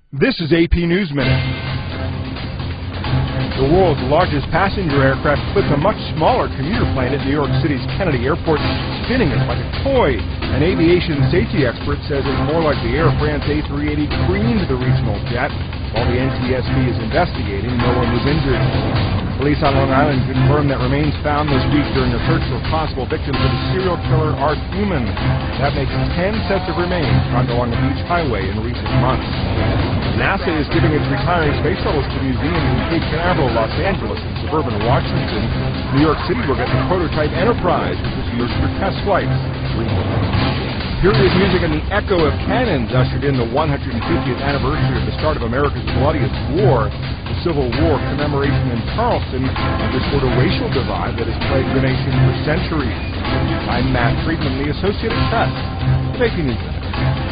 This is AP News Minute. The world's largest passenger aircraft flips a much smaller commuter plane at New York City's Kennedy Airport, spinning it like a toy. An aviation safety expert says it's more like the Air France A380 creamed the regional jet. While the NTSB is investigating, no one was injured. Police on Long Island confirmed that remains found this week during a search for possible victims of the serial killer Art Human. That makes 10 sets of remains found along the beach highway in recent months. NASA is giving its retiring space shuttles to museums in Cape Canaveral, Los Angeles, and suburban Washington. New York City will get the prototype Enterprise, which is used for test flights. Period music and the echo of cannons ushered in the 150th anniversary of the start of America's bloodiest war. The Civil War commemoration in Charleston underscored a racial divide that has plagued the nation for centuries. I'm Matt Friedman, the Associated Press, of AP News Minute.